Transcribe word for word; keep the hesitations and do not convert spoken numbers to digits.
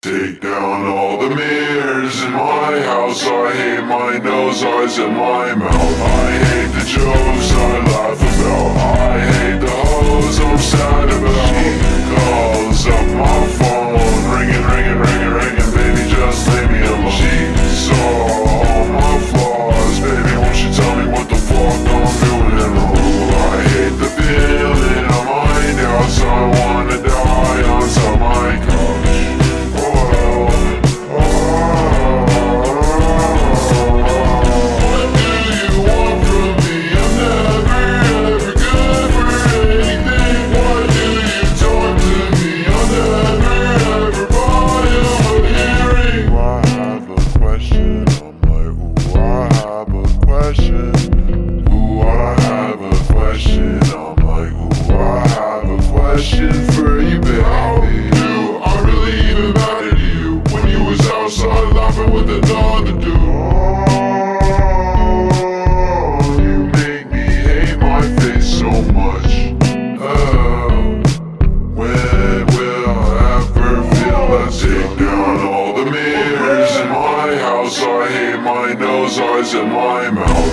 Take down all the mirrors in my house. I hate my nose, eyes, and my mouth. I hate the jokes I laugh about. I hate the hoes I'm sad about. She calls up my phone, ringing, ringing, ringing, ringing. Baby, just leave me alone. She saw all my flaws. Baby, won't you tell me what the fuck I'm doing wrong? I hate the feeling of my doubts. I wanna die on top my couch. I hate my nose, eyes, and my mouth.